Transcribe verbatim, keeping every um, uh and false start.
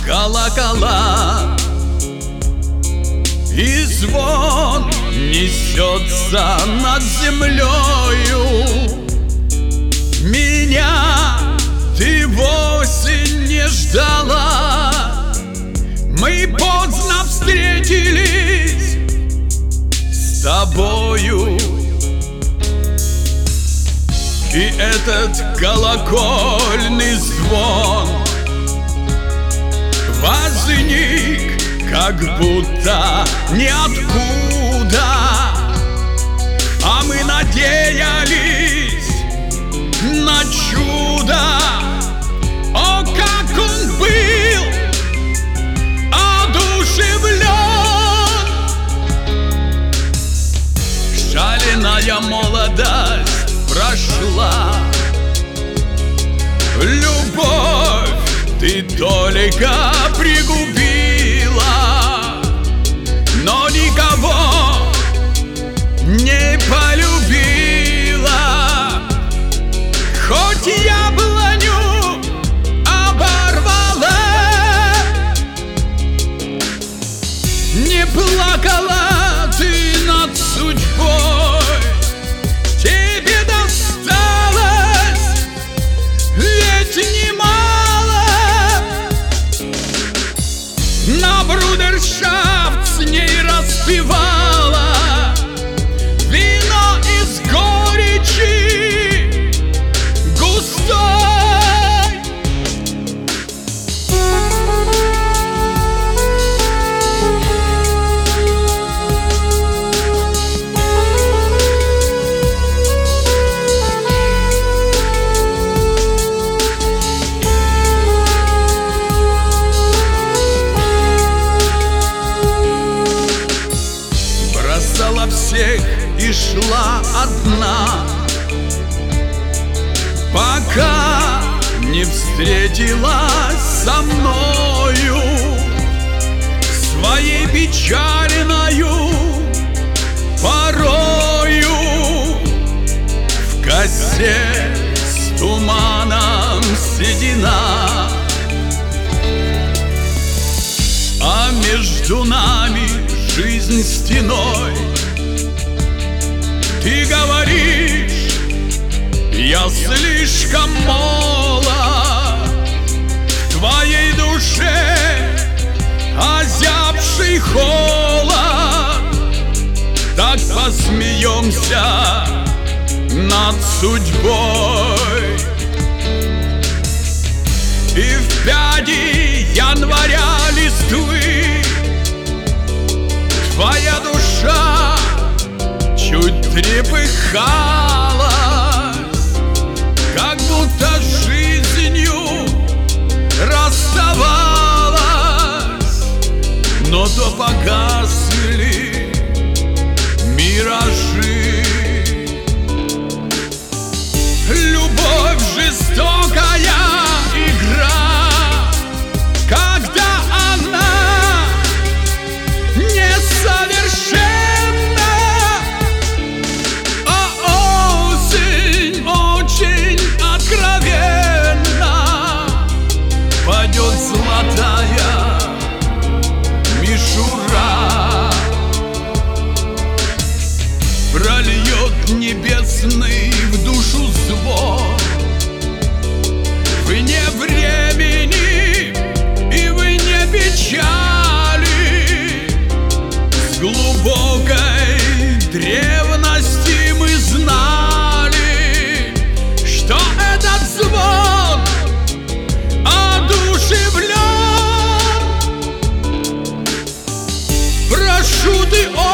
колокола, и звон несется над землею. Меня ты в осень не ждала, мы поздно встретились с тобою. И этот колокольный звон возник как будто ниоткуда, а мы надеялись на чудо. О, как он был одушевлен! Шаленая молодость прошла, любовь ты только пригубила, но никого не полюбила. Хоть яблоню оборвала, не плакала ты над судьбой. Тебе досталось ведь немало. На брудершафт с ней распевала вино из горечи густой. Бросала всех и шла одна, пока не встретилась со мною, своей печальною порою. В косе с туманом седина, а между нами жизнь стеной. Ты говоришь, я слишком молод, в твоей душе озябший холод. Так посмеемся над судьбой. И в пяди января листвы твоя душа чуть трепыхалась, как будто с жизнью расставалась, но то погасли миражи. Любовь жестокая игра, когда она несовершенна. А осень очень откровенна, падет золотая мишура, прольет небесный в душу звон. Вне времени и вне печали, с глубокой древности мы знали, что этот звон одушевлен. Прошу ты,